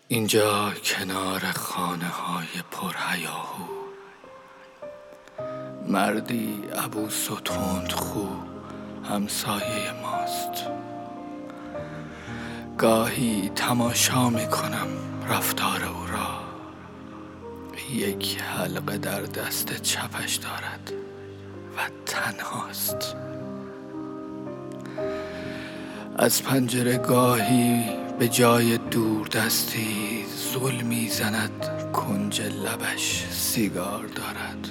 اینجا کنار خانه های پرهیاهو، مردی عبوس و تندخو همسایه ماست. گاهی تماشا میکنم رفتار او را. یک حلقه در دست چپش دارد و تنهاست. از پنجره گاهی به جای دوردستی زل میزند، کنج لبش سیگار دارد.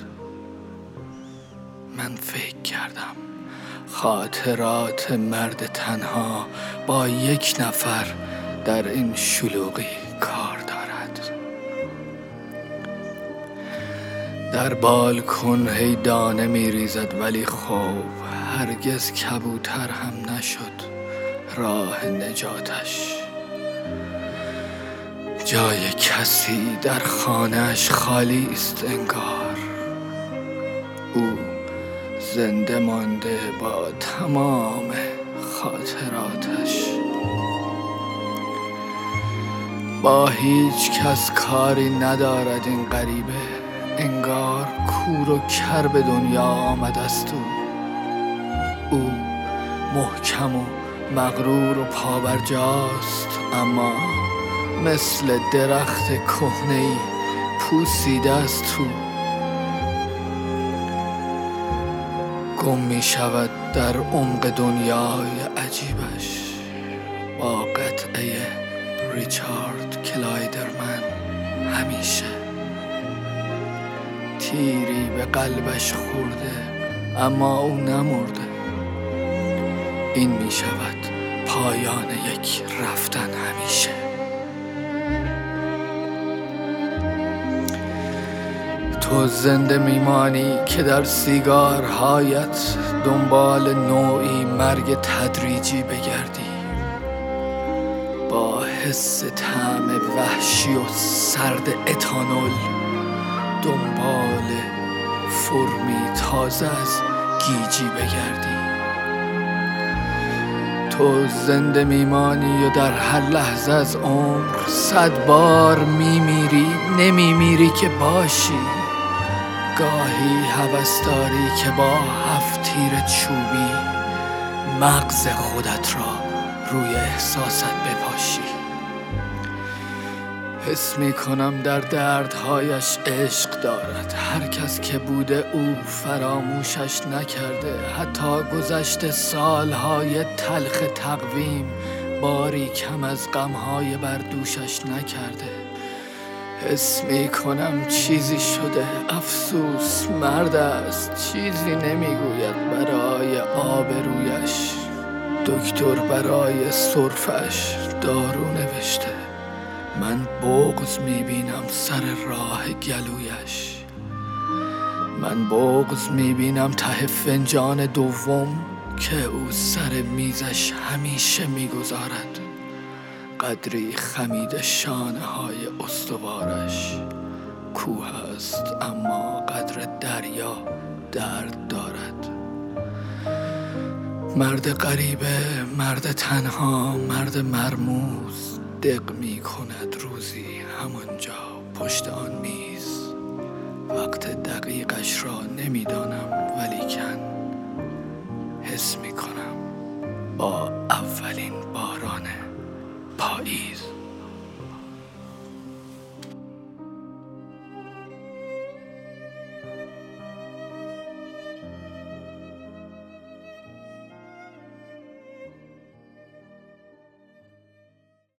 من فکر کردم خاطرات مرد تنها با یک نفر در این شلوغی کار دارد. در بالکن هی دانه میریزد، ولی خب هرگز کبوتر هم نشد راه نجاتش. جای کسی در خانه‌اش خالی است انگار. او زنده مانده با تمام خاطراتش. با هیچ کس کاری ندارد این غریبه، انگار کور و کر به دنیا آمده است. او محکم و مغرور و پابرجاست، اما مثل درخت کهنه‌ای پوسیده است تو. گم می شود در عمق دنیای عجیبش با قطعه ریچارد کلایدرمن. همیشه تیری به قلبش خورده اما او نمرده. این می شود پایان یک رفتن همیشه. تو زنده میمانی که در سیگارهایت دنبال نوعی مرگ تدریجی بگردی، با حس طعم وحشی و سرد اتانول دنبال فرمی تازه از گیجی بگردی. تو زنده میمانی و در هر لحظه از عمر 100 بار میمیری، نمیمیری که باشی. گاهی هوس داری که با 7 تیر چوبی مغز خودت را روی احساست بپاشی. حس میکنم در دردهایش عشق دارد. هر کس که بوده او فراموشش نکرده. حتی گذشته سالهای تلخ تقویم باری کم از غمهای بر دوشش نکرده. حس میکنم چیزی شده، افسوس مرد است، چیزی نمیگوید برای آبرویش. دکتر برای سرفش دارو نوشته. من بغض میبینم سر راه گلویش. من بغض میبینم ته فنجان دوم که او سر میزش همیشه میگذارد. قدری خمیده شانه های استوارش. کوه است اما قدر دریا درد دارد. مرد غریبه، مرد تنها، مرد مرموز دق می کند روزی همانجا پشت آن میز. وقت دقیقش را نمیدانم، ولیکن حس می کنم با اولین باران پاییز.